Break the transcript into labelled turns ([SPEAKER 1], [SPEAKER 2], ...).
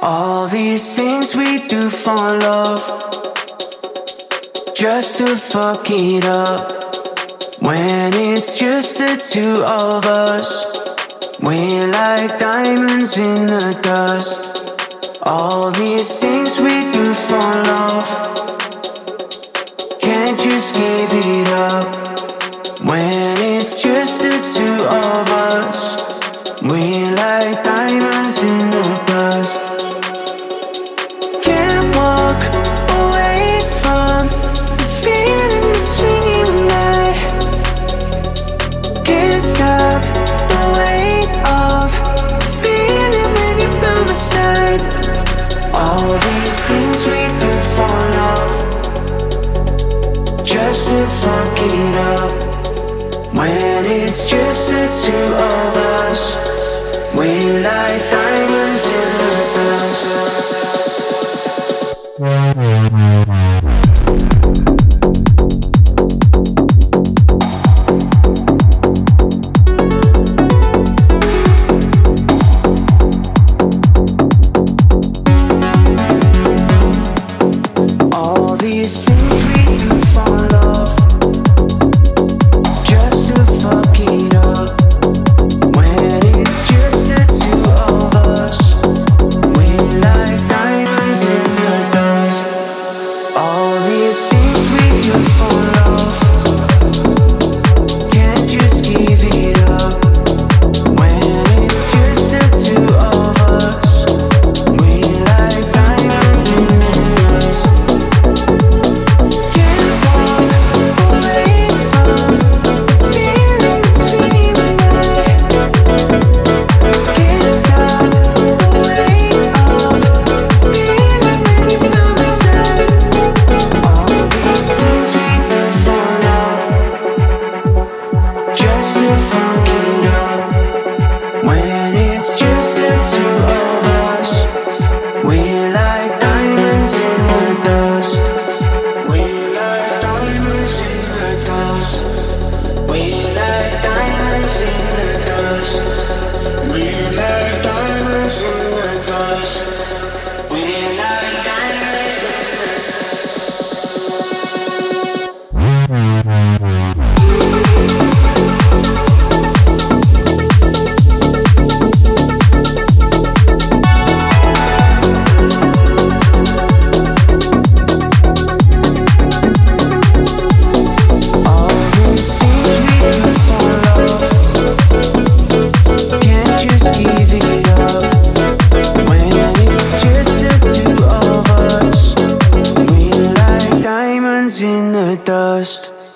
[SPEAKER 1] All these things we do for love, just to fuck it up. When it's just the two of us, we're like diamonds in the dust. All these things we do for love, can't just give it up. When it's just the two of us, we're like diamonds in the dust. Can't walk away from the feeling between you and I. Can't stop the weight of the feeling when you're by my side. All these things we do for love, just to fuck it up. When it's just the two of us, we're like diamonds in the dust. All these things we do for love, just to fuck it up. When it's just the two of us, we're like diamonds in the dust. All these things we do for love, can't just give it up. When it's just the two of us, we're like diamonds in the dust. Can't walk away from the feeling between you and I. Can't stop the weight of the feeling when you're by my side. All these things we do for love, just to fuck it up. When it's just the two of us, we're like diamonds in the dust. We're like diamonds in the dust. We're like diamonds in the dust. We're like diamonds in the dust. We're like diamonds in the All these things we do for love, can't just give it up. When it's just the two of us, we're like diamonds in the dust.